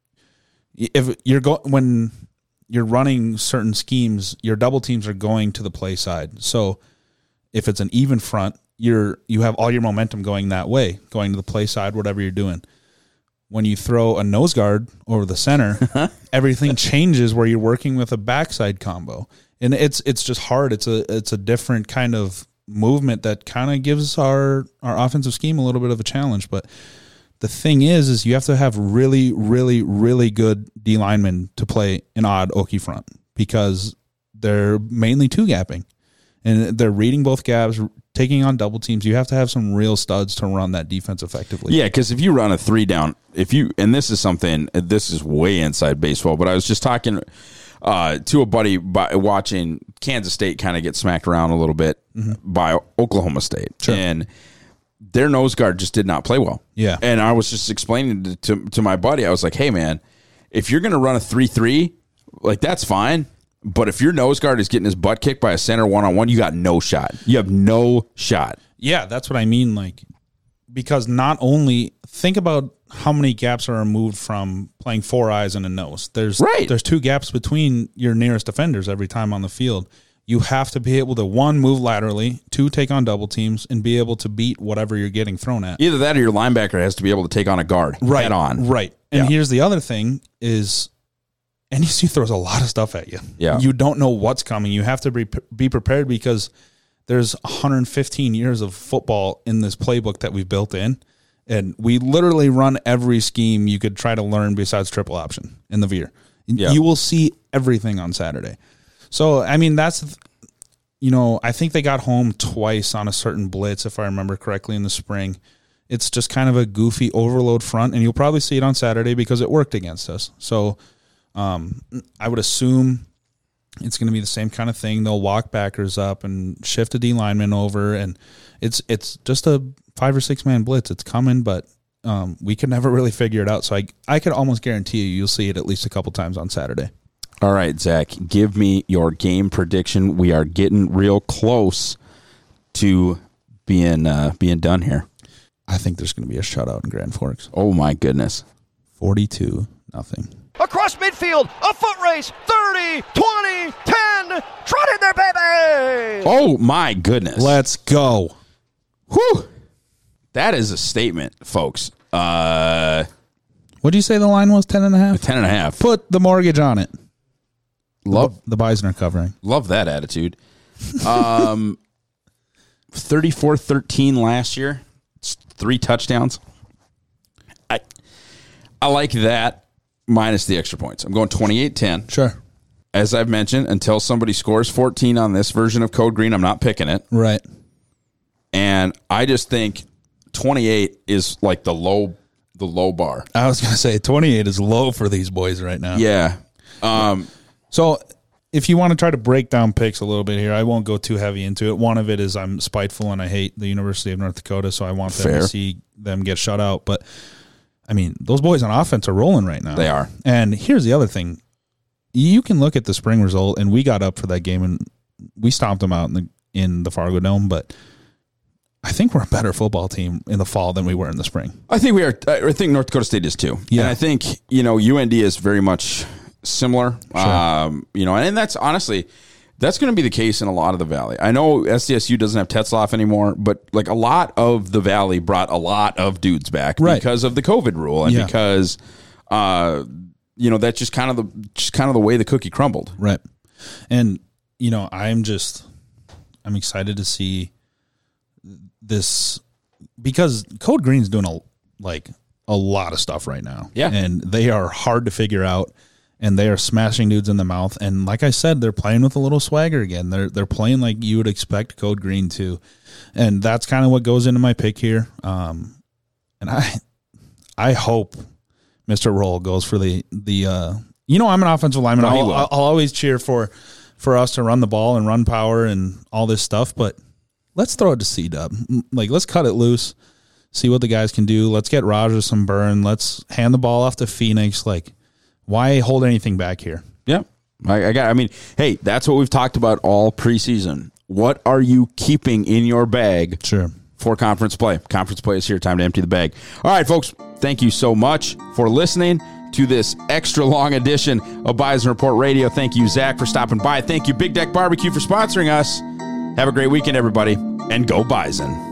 when you're running certain schemes, your double teams are going to the play side. So if it's an even front, you have all your momentum going that way, going to the play side, whatever you're doing. When you throw a nose guard over the center, everything changes where you're working with a backside combo. And it's just hard. It's a different kind of movement that kind of gives our offensive scheme a little bit of a challenge. But the thing is you have to have really, really, really good D linemen to play an odd Okie front because they're mainly 2-gapping. And they're reading both gaps, taking on double teams. You have to have some real studs to run that defense effectively. Yeah, because if you run a 3-down, and this is way inside baseball, but I was just talking to a buddy watching Kansas State kind of get smacked around a little bit by Oklahoma State. Sure. And their nose guard just did not play well. Yeah. And I was just explaining to my buddy, I was like, hey, man, if you're going to run a 3-3, like that's fine. But if your nose guard is getting his butt kicked by a center one-on-one, you got no shot. You have no shot. Yeah, that's what I mean. Like, because not only think about how many gaps are removed from playing 4 eyes and a nose. There's 2 gaps between your nearest defenders every time on the field. You have to be able to, 1, move laterally, 2, take on double teams, and be able to beat whatever you're getting thrown at. Either that or your linebacker has to be able to take on a guard head on. Right. And here's the other thing is NDSU throws a lot of stuff at you. Yeah. You don't know what's coming. You have to be prepared because there's 115 years of football in this playbook that we've built in. And we literally run every scheme you could try to learn besides triple option in the Veer. Yeah. You will see everything on Saturday. So, I mean, that's, I think they got home twice on a certain blitz, if I remember correctly, in the spring. It's just kind of a goofy overload front, and you'll probably see it on Saturday because it worked against us. So I would assume it's going to be the same kind of thing. They'll walk backers up and shift a D lineman over, and it's just a 5 or 6 man blitz. It's coming, but we could never really figure it out. So I could almost guarantee you'll see it at least a couple times on Saturday. All right, Zach, give me your game prediction. We are getting real close to being done here. I think there's going to be a shutout in Grand Forks. Oh, my goodness. 42-0. Across midfield, a foot race, 30, 20, 10, trot in there, baby! Oh, my goodness. Let's go. Whew. That is a statement, folks. What did you say the line was, 10.5? 10.5. Put the mortgage on it. Love the Bison are covering. Love that attitude. 34-13 last year. It's 3 touchdowns. I like that minus the extra points. I'm going 28-10. Sure. As I've mentioned, until somebody scores 14 on this version of Code Green, I'm not picking it. Right. And I just think 28 is like the low bar. I was going to say 28 is low for these boys right now. Yeah. So if you want to try to break down picks a little bit here, I won't go too heavy into it. One of it is I'm spiteful and I hate the University of North Dakota, so I want them to see them get shut out. But, I mean, those boys on offense are rolling right now. They are. And here's the other thing. You can look at the spring result, and we got up for that game, and we stomped them out in the Fargo Dome, but I think we're a better football team in the fall than we were in the spring. I think we are. I think North Dakota State is too. Yeah. And I think, UND is very much similar. Sure. And that's honestly, that's going to be the case in a lot of the Valley. I know SDSU doesn't have Tetzlaff anymore, but like a lot of the Valley brought a lot of dudes back because of the COVID rule and because, that's just kind of the way the cookie crumbled. Right. And, I'm excited to see this because Code Green's doing a lot of stuff right now. Yeah. And they are hard to figure out. And they are smashing dudes in the mouth. And like I said, they're playing with a little swagger again. They're playing like you would expect Code Green to. And that's kind of what goes into my pick here. And I hope Mr. Roll goes for the I'm an offensive lineman. I'll always cheer for us to run the ball and run power and all this stuff. But let's throw it to C-Dub. Let's cut it loose, see what the guys can do. Let's get Rogers some burn. Let's hand the ball off to Phoenix. Why hold anything back here? Yeah. Hey, that's what we've talked about all preseason. What are you keeping in your bag for conference play? Conference play is here. Time to empty the bag. All right, folks, thank you so much for listening to this extra long edition of Bison Report Radio. Thank you, Zach, for stopping by. Thank you, Big Deck Barbecue, for sponsoring us. Have a great weekend, everybody, and go Bison.